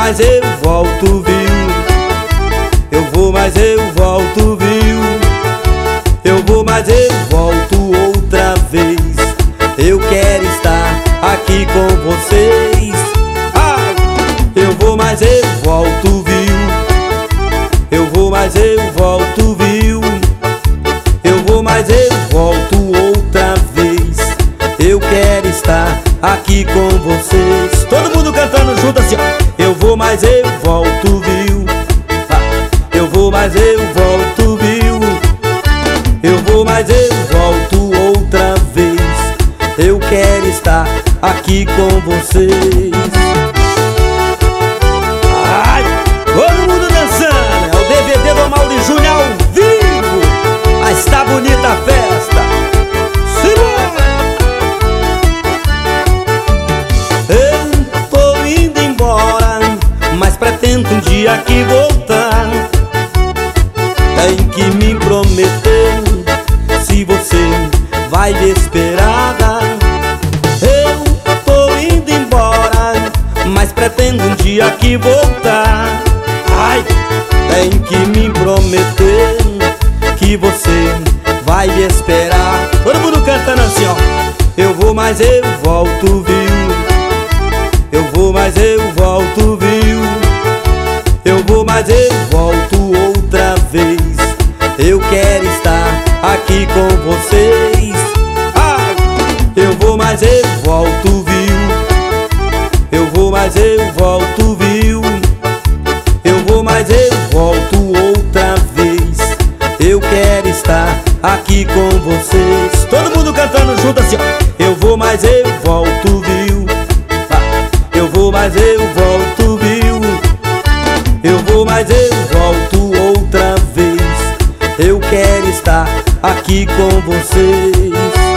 mas eu volto, viu? Eu vou, mas eu volto, viu? Eu vou, mas eu volto outra vez. Eu quero estar aqui com vocês. Eu vou, mas eu volto, viu? Eu vou, mas eu volto, viu? Eu vou, mas eu volto outra vez. Eu quero estar aqui com vocês. Todo mundo cantando junto assim, ó. Eu vou, mas eu volto, viu? Eu vou, mas eu volto, viu? Eu vou, mas eu volto outra vez. Eu quero estar aqui com vocês. Ai, todo mundo dançando. É o DVD do Amaury Júnior ao vivo. Mas tá bonita a festa. Simbora! Eu tô indo embora, mas pretendo um dia aqui voltar. Tem que me prometer, se você vai me esperar. Eu tô indo embora, mas pretendo um dia aqui voltar. Ai, tem que me prometer que você vai me esperar. Todo mundo cantando assim, ó. Eu vou, mas eu volto, viu? Eu vou, mas eu volto, viu? Eu vou, mas eu volto outra vez. Eu quero estar aqui com vocês. Eu vou, mas eu volto, viu? Eu vou, mas eu volto, viu? Eu vou, mas eu volto outra vez. Eu quero estar aqui com vocês. Todo mundo cantando junto assim, ó. Eu vou, mas eu volto, viu? Eu vou, mas eu volto, viu? Eu vou, mas eu volto outra vez. Eu quero estar aqui com vocês.